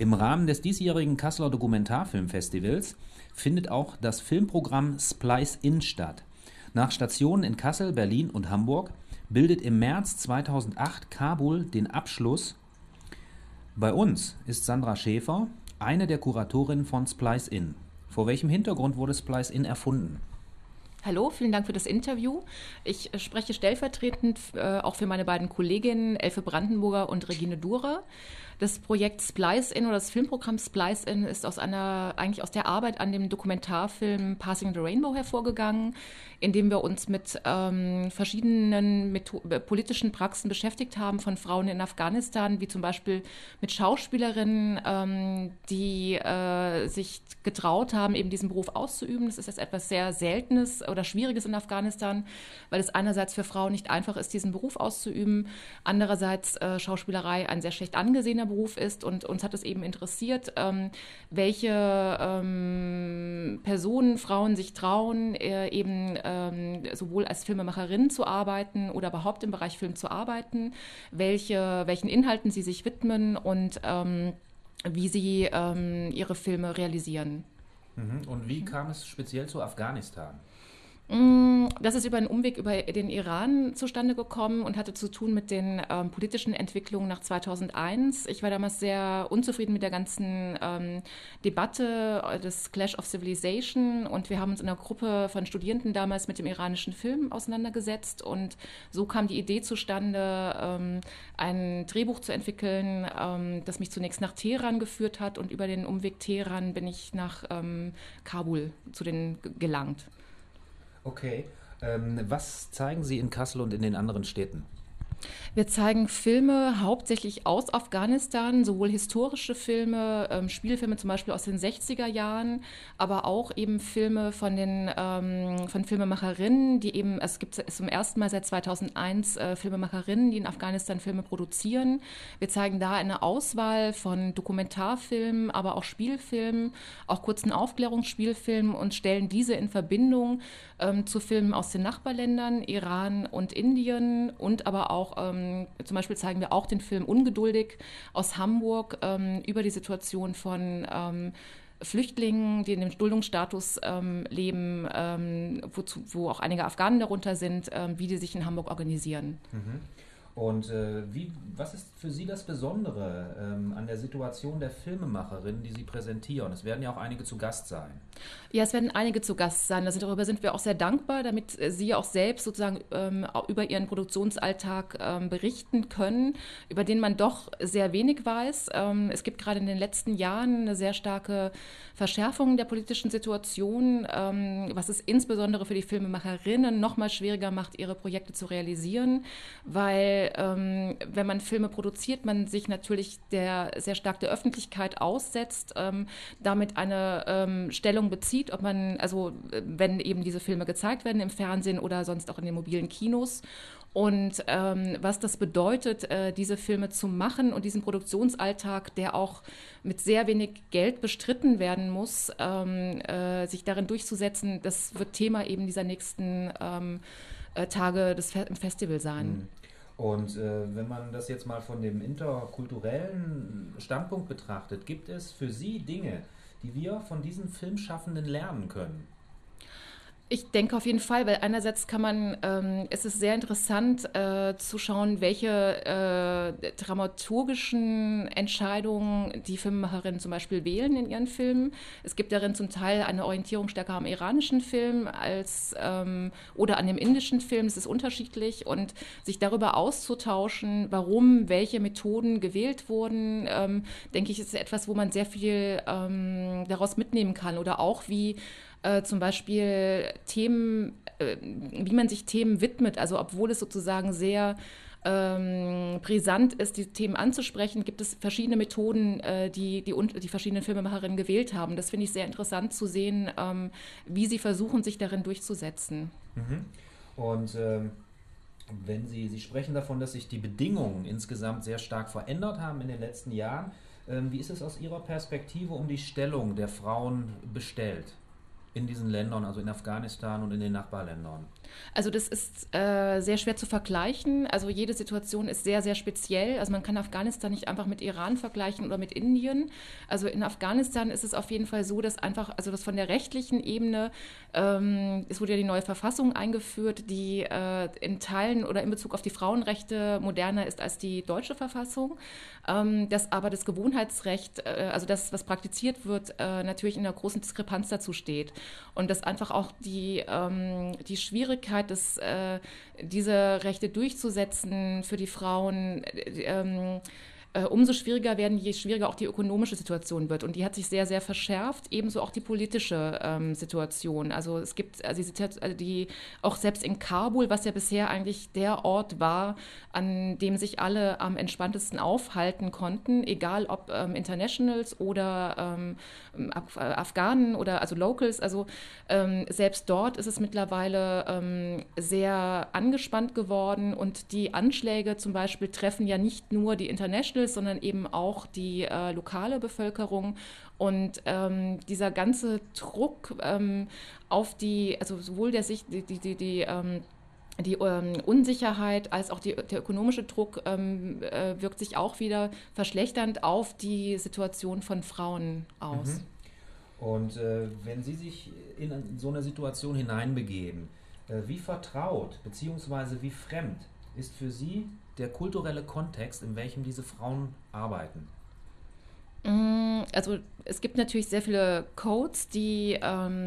Im Rahmen des diesjährigen Kasseler Dokumentarfilmfestivals findet auch das Filmprogramm Splice In statt. Nach Stationen in Kassel, Berlin und Hamburg bildet im März 2008 Kabul den Abschluss. Bei uns ist Sandra Schäfer, eine der Kuratorinnen von Splice In. Vor welchem Hintergrund wurde Splice In erfunden? Hallo, vielen Dank für das Interview. Ich spreche stellvertretend auch für meine beiden Kolleginnen Elfe Brandenburger und Regine Durer. Das Projekt Splice In oder das Filmprogramm Splice In ist eigentlich aus der Arbeit an dem Dokumentarfilm Passing the Rainbow hervorgegangen, in dem wir uns mit verschiedenen politischen Praxen beschäftigt haben von Frauen in Afghanistan, wie zum Beispiel mit Schauspielerinnen, die sich getraut haben, eben diesen Beruf auszuüben. Das ist jetzt etwas sehr Seltenes oder Schwieriges in Afghanistan, weil es einerseits für Frauen nicht einfach ist, diesen Beruf auszuüben, andererseits Schauspielerei ein sehr schlecht angesehener Beruf ist, und uns hat es eben interessiert, welche Personen, Frauen sich trauen, eben sowohl als Filmemacherinnen zu arbeiten oder überhaupt im Bereich Film zu arbeiten, welchen Inhalten sie sich widmen und wie sie ihre Filme realisieren. Und wie kam es speziell zu Afghanistan? Das ist über einen Umweg über den Iran zustande gekommen und hatte zu tun mit den politischen Entwicklungen nach 2001. Ich war damals sehr unzufrieden mit der ganzen Debatte des Clash of Civilization, und wir haben uns in einer Gruppe von Studierenden damals mit dem iranischen Film auseinandergesetzt, und so kam die Idee zustande, ein Drehbuch zu entwickeln, das mich zunächst nach Teheran geführt hat, und über den Umweg Teheran bin ich nach Kabul gelangt. Okay. Was zeigen Sie in Kassel und in den anderen Städten? Wir zeigen Filme hauptsächlich aus Afghanistan, sowohl historische Filme, Spielfilme zum Beispiel aus den 60er Jahren, aber auch eben Filme von Filmemacherinnen, die eben, es gibt zum ersten Mal seit 2001 Filmemacherinnen, die in Afghanistan Filme produzieren. Wir zeigen da eine Auswahl von Dokumentarfilmen, aber auch Spielfilmen, auch kurzen Aufklärungsspielfilmen, und stellen diese in Verbindung zu Filmen aus den Nachbarländern, Iran und Indien, und aber auch zum Beispiel zeigen wir auch den Film Ungeduldig aus Hamburg über die Situation von Flüchtlingen, die in dem Duldungsstatus leben, wo auch einige Afghanen darunter sind, wie die sich in Hamburg organisieren. Und was ist für Sie das Besondere an der Situation der Filmemacherinnen, die Sie präsentieren? Es werden ja auch einige zu Gast sein. Ja, es werden einige zu Gast sein. Darüber sind wir auch sehr dankbar, damit Sie auch selbst sozusagen über Ihren Produktionsalltag berichten können, über den man doch sehr wenig weiß. Es gibt gerade in den letzten Jahren eine sehr starke Verschärfung der politischen Situation, was es insbesondere für die Filmemacherinnen noch mal schwieriger macht, ihre Projekte zu realisieren, weil wenn man Filme produziert, man sich natürlich sehr stark der Öffentlichkeit aussetzt, damit eine Stellung bezieht, wenn eben diese Filme gezeigt werden im Fernsehen oder sonst auch in den mobilen Kinos. Und was das bedeutet, diese Filme zu machen und diesen Produktionsalltag, der auch mit sehr wenig Geld bestritten werden muss, sich darin durchzusetzen, das wird Thema eben dieser nächsten Tage im Festival sein. Und wenn man das jetzt mal von dem interkulturellen Standpunkt betrachtet, gibt es für Sie Dinge, die wir von diesen Filmschaffenden lernen können? Ich denke auf jeden Fall, weil einerseits es ist sehr interessant zu schauen, welche dramaturgischen Entscheidungen die Filmemacherinnen zum Beispiel wählen in ihren Filmen. Es gibt darin zum Teil eine Orientierung stärker am iranischen Film oder an dem indischen Film, das ist unterschiedlich, und sich darüber auszutauschen, warum welche Methoden gewählt wurden, denke ich, ist etwas, wo man sehr viel daraus mitnehmen kann, oder auch wie zum Beispiel Themen, wie man sich Themen widmet, also obwohl es sozusagen sehr brisant ist, die Themen anzusprechen, gibt es verschiedene Methoden, die verschiedenen Filmemacherinnen gewählt haben. Das finde ich sehr interessant zu sehen, wie sie versuchen, sich darin durchzusetzen. Und wenn Sie sprechen davon, dass sich die Bedingungen insgesamt sehr stark verändert haben in den letzten Jahren, wie ist es aus Ihrer Perspektive um die Stellung der Frauen bestellt? in diesen Ländern, also in Afghanistan und in den Nachbarländern? Also das ist sehr schwer zu vergleichen. Also jede Situation ist sehr, sehr speziell. Also man kann Afghanistan nicht einfach mit Iran vergleichen oder mit Indien. Also in Afghanistan ist es auf jeden Fall so, dass einfach, also das von der rechtlichen Ebene, es wurde ja die neue Verfassung eingeführt, die in Teilen oder in Bezug auf die Frauenrechte moderner ist als die deutsche Verfassung. Dass aber das Gewohnheitsrecht, also das, was praktiziert wird, natürlich in einer großen Diskrepanz dazu steht. Und dass einfach auch die Schwierigkeit, diese Rechte durchzusetzen für die Frauen, umso schwieriger werden, je schwieriger auch die ökonomische Situation wird. Und die hat sich sehr, sehr verschärft, ebenso auch die politische Situation. Also es gibt die auch selbst in Kabul, was ja bisher eigentlich der Ort war, an dem sich alle am entspanntesten aufhalten konnten, egal ob Internationals oder Afghanen oder also Locals. Also selbst dort ist es mittlerweile sehr angespannt geworden und die Anschläge zum Beispiel treffen ja nicht nur die Internationals, sondern eben auch die lokale Bevölkerung. Und dieser ganze Druck auf also sowohl die Unsicherheit als auch der ökonomische Druck wirkt sich auch wieder verschlechternd auf die Situation von Frauen aus. Und wenn Sie sich in so eine Situation hineinbegeben, wie vertraut bzw. wie fremd ist für Sie der kulturelle Kontext, in welchem diese Frauen arbeiten? Also es gibt natürlich sehr viele Codes, die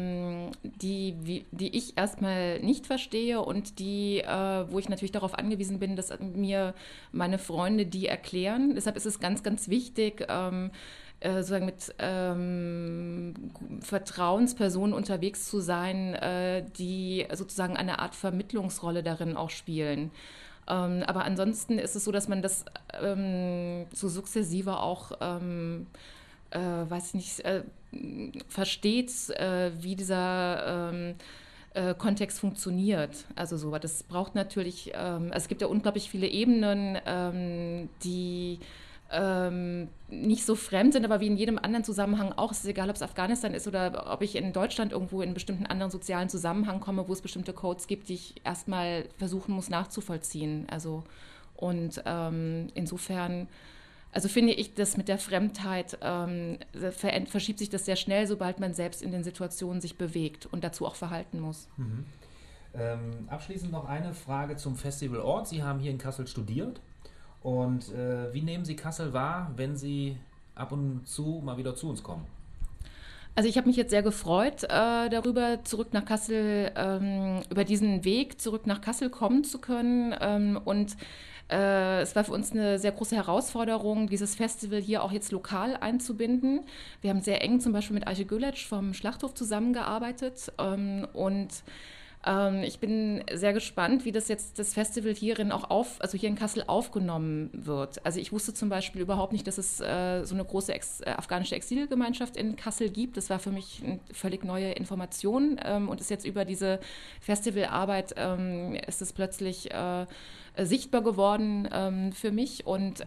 ich erstmal nicht verstehe und wo ich natürlich darauf angewiesen bin, dass mir meine Freunde die erklären. Deshalb ist es ganz, ganz wichtig, sozusagen mit Vertrauenspersonen unterwegs zu sein, die sozusagen eine Art Vermittlungsrolle darin auch spielen. Aber ansonsten ist es so, dass man das so sukzessive auch, weiß ich nicht, versteht, wie dieser Kontext funktioniert. Also so, das braucht natürlich, also es gibt ja unglaublich viele Ebenen, die nicht so fremd sind, aber wie in jedem anderen Zusammenhang auch. Es ist egal, ob es Afghanistan ist oder ob ich in Deutschland irgendwo in einen bestimmten anderen sozialen Zusammenhang komme, wo es bestimmte Codes gibt, die ich erstmal versuchen muss nachzuvollziehen. Also und insofern, also finde ich, dass mit der Fremdheit verschiebt sich das sehr schnell, sobald man selbst in den Situationen sich bewegt und dazu auch verhalten muss. Mhm. Abschließend noch eine Frage zum Festivalort. Sie haben hier in Kassel studiert. Und wie nehmen Sie Kassel wahr, wenn Sie ab und zu mal wieder zu uns kommen? Also ich habe mich jetzt sehr gefreut, darüber zurück nach Kassel, über diesen Weg zurück nach Kassel kommen zu können. Und es war für uns eine sehr große Herausforderung, dieses Festival hier auch jetzt lokal einzubinden. Wir haben sehr eng zum Beispiel mit Ayşe Güleç vom Schlachthof zusammengearbeitet und ich bin sehr gespannt, wie das Festival hierin auch hier in Kassel aufgenommen wird. Also ich wusste zum Beispiel überhaupt nicht, dass es so eine große afghanische Exilgemeinschaft in Kassel gibt. Das war für mich eine völlig neue Information und ist jetzt über diese Festivalarbeit ist es plötzlich sichtbar geworden für mich und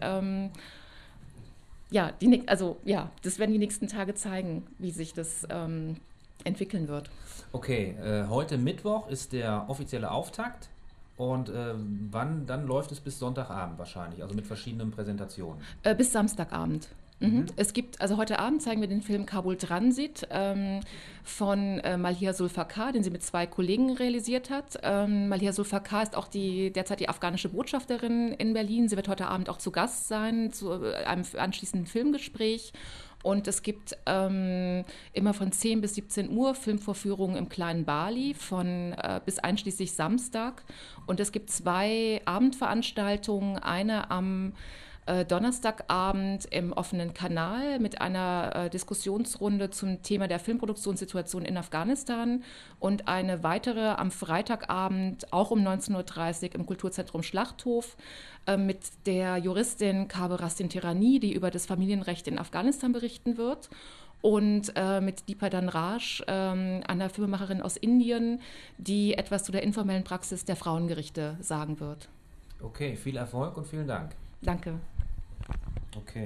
das werden die nächsten Tage zeigen, wie sich das entwickeln wird. Okay, heute Mittwoch ist der offizielle Auftakt und dann läuft es bis Sonntagabend wahrscheinlich, also mit verschiedenen Präsentationen? Bis Samstagabend. Es gibt, also heute Abend zeigen wir den Film Kabul Transit von Malhir Zulfikar, den sie mit 2 Kollegen realisiert hat. Malhir Zulfikar ist auch derzeit die afghanische Botschafterin in Berlin. Sie wird heute Abend auch zu Gast sein, zu einem anschließenden Filmgespräch. Und es gibt immer von 10 bis 17 Uhr Filmvorführungen im kleinen Bali bis einschließlich Samstag. Und es gibt 2 Abendveranstaltungen, eine am Donnerstagabend im offenen Kanal mit einer Diskussionsrunde zum Thema der Filmproduktionssituation in Afghanistan und eine weitere am Freitagabend, auch um 19:30 Uhr im Kulturzentrum Schlachthof mit der Juristin Kaveh Rastin Tirani, die über das Familienrecht in Afghanistan berichten wird. Und mit Deepa Dhanraj, einer Filmemacherin aus Indien, die etwas zu der informellen Praxis der Frauengerichte sagen wird. Okay, viel Erfolg und vielen Dank. Danke. Okay.